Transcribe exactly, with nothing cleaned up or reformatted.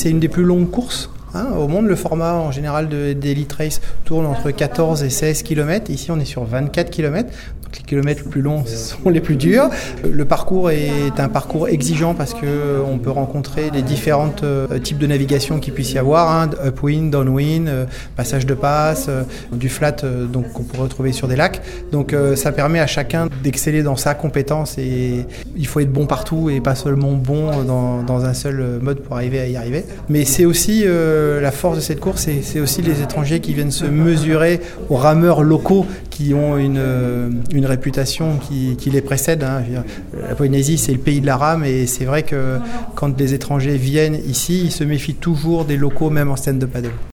c'est une des plus longues courses hein, au monde. Le format en général de, des Elite Race tourne entre quatorze et seize kilomètres. Ici, on est sur vingt-quatre kilomètres. Donc les kilomètres les plus longs sont les plus durs. Le parcours est un parcours exigeant parce qu'on peut rencontrer les différents euh, types de navigation qu'il puisse y avoir, hein, upwind, downwind, euh, passage de passe, euh, du flat euh, donc, qu'on pourrait retrouver sur des lacs. Donc euh, ça permet à chacun d'exceller dans sa compétence et il faut être bon partout et pas seulement bon dans, dans un seul mode pour arriver à y arriver. Mais c'est aussi euh, la force de cette course, c'est, c'est aussi les étrangers qui viennent se mesurer aux rameurs locaux qui ont une, une réputation qui, qui les précède. Hein. La Polynésie, c'est le pays de la rame et c'est vrai que quand des étrangers viennent ici, ils se méfient toujours des locaux, même en stand-up paddle.